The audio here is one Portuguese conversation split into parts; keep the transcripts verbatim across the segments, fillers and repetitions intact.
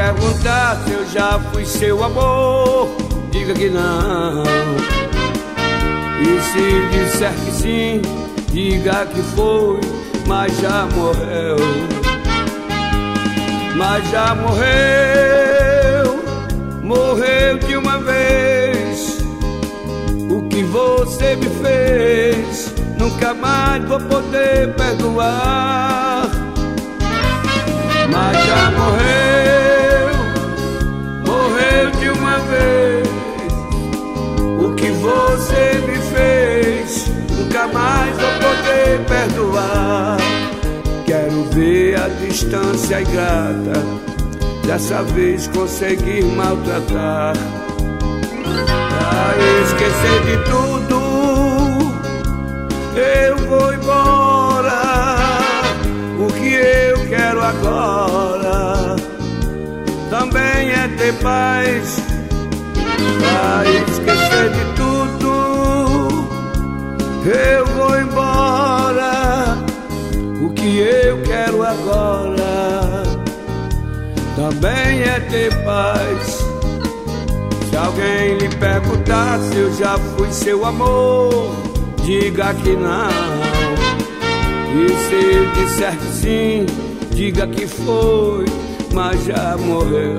perguntar se eu já fui seu amor, diga que não. E se disser que sim, diga que foi, mas já morreu. Mas já morreu, morreu de uma vez. O que você me fez, nunca mais vou poder perdoar. Mas já morreu, morreu de uma vez. O que você me fez, nunca mais vou poder perdoar. Quero ver a distância ingrata, dessa vez conseguir maltratar. Pra esquecer de tudo, eu vou embora. O que eu quero agora também é ter paz. Pra esquecer de tudo, eu vou embora. O que eu quero agora também é ter paz. Se alguém lhe perguntar se eu já fui seu amor, diga que não. E se disser que sim, diga que foi, mas já morreu.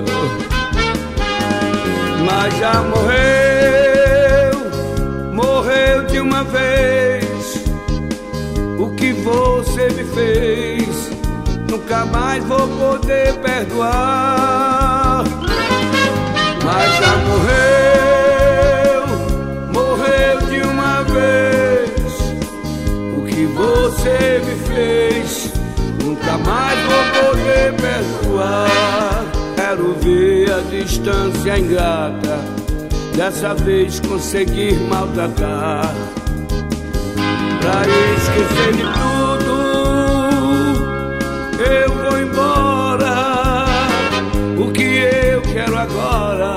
Mas já morreu, morreu de uma vez. O que você me fez, nunca mais vou poder perdoar. Mas já morreu, morreu de uma vez. O que você me fez, nunca mais vou poder perdoar. Quero ver a distância ingrata, dessa vez conseguir maltratar. Pra esquecer de tudo, eu vou embora. O que eu quero agora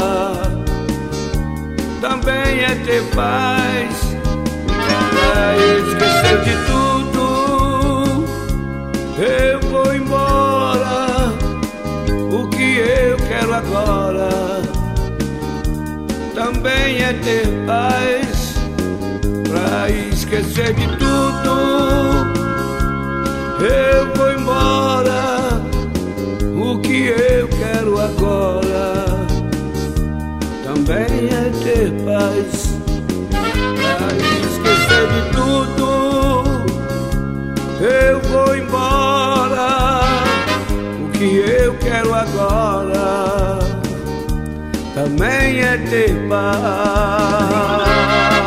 também é ter paz. Pra esquecer de tudo, eu vou embora. O que eu quero agora também é ter paz. Pra esquecer de tudo, eu vou embora. O que eu quero agora também é ter paz. Pra esquecer de tudo, eu vou embora. O que eu quero agora também é ter paz.